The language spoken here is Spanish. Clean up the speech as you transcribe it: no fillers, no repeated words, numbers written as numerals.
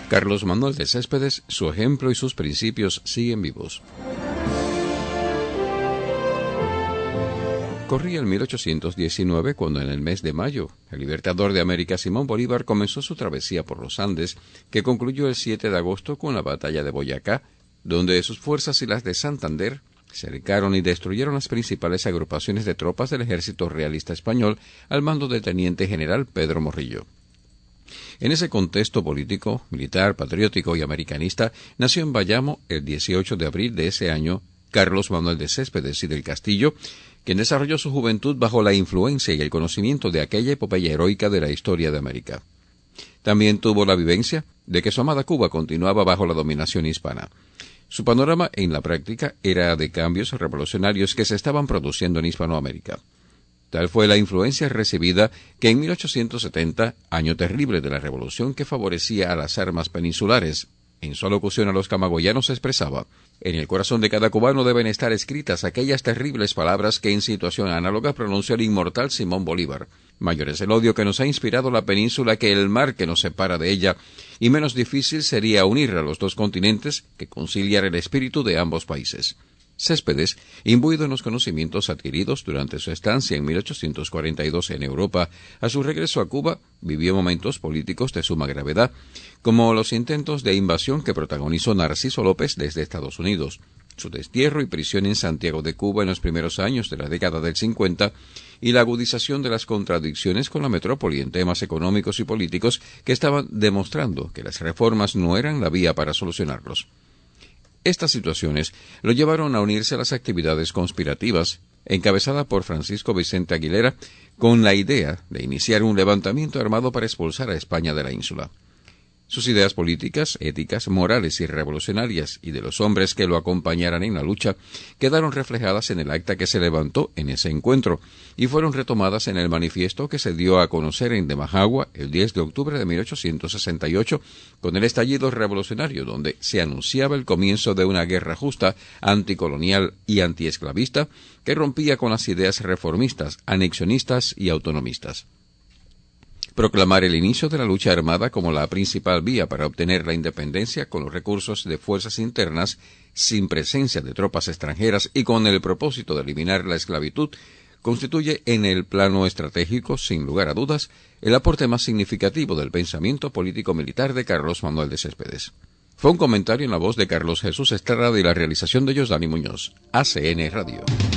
Carlos Manuel de Céspedes, su ejemplo y sus principios siguen vivos. Corría el 1819 cuando en el mes de mayo, el libertador de América Simón Bolívar comenzó su travesía por los Andes, que concluyó el 7 de agosto con la batalla de Boyacá, donde sus fuerzas y las de Santander cercaron y destruyeron las principales agrupaciones de tropas del ejército realista español al mando del teniente general Pedro Morillo. En ese contexto político, militar, patriótico y americanista, nació en Bayamo el 18 de abril de ese año Carlos Manuel de Céspedes y del Castillo, quien desarrolló su juventud bajo la influencia y el conocimiento de aquella epopeya heroica de la historia de América. También tuvo la vivencia de que su amada Cuba continuaba bajo la dominación hispana. Su panorama en la práctica era de cambios revolucionarios que se estaban produciendo en Hispanoamérica. Tal fue la influencia recibida que en 1870, año terrible de la revolución que favorecía a las armas peninsulares, en su alocución a los camagüeyanos expresaba: en el corazón de cada cubano deben estar escritas aquellas terribles palabras que en situación análoga pronunció el inmortal Simón Bolívar. Mayor es el odio que nos ha inspirado la península que el mar que nos separa de ella, y menos difícil sería unir a los dos continentes que conciliar el espíritu de ambos países. Céspedes, imbuido en los conocimientos adquiridos durante su estancia en 1842 en Europa, a su regreso a Cuba, vivió momentos políticos de suma gravedad, como los intentos de invasión que protagonizó Narciso López desde Estados Unidos, su destierro y prisión en Santiago de Cuba en los primeros años de la década del 50, y la agudización de las contradicciones con la metrópoli en temas económicos y políticos que estaban demostrando que las reformas no eran la vía para solucionarlos. Estas situaciones lo llevaron a unirse a las actividades conspirativas, encabezada por Francisco Vicente Aguilera, con la idea de iniciar un levantamiento armado para expulsar a España de la ínsula. Sus ideas políticas, éticas, morales y revolucionarias, y de los hombres que lo acompañaran en la lucha, quedaron reflejadas en el acta que se levantó en ese encuentro, y fueron retomadas en el manifiesto que se dio a conocer en Demajagua el 10 de octubre de 1868, con el estallido revolucionario, donde se anunciaba el comienzo de una guerra justa, anticolonial y antiesclavista, que rompía con las ideas reformistas, anexionistas y autonomistas. Proclamar el inicio de la lucha armada como la principal vía para obtener la independencia con los recursos de fuerzas internas, sin presencia de tropas extranjeras y con el propósito de eliminar la esclavitud, constituye en el plano estratégico, sin lugar a dudas, el aporte más significativo del pensamiento político-militar de Carlos Manuel de Céspedes. Fue un comentario en la voz de Carlos Jesús Estrada y la realización de Yosdani Muñoz, ACN Radio.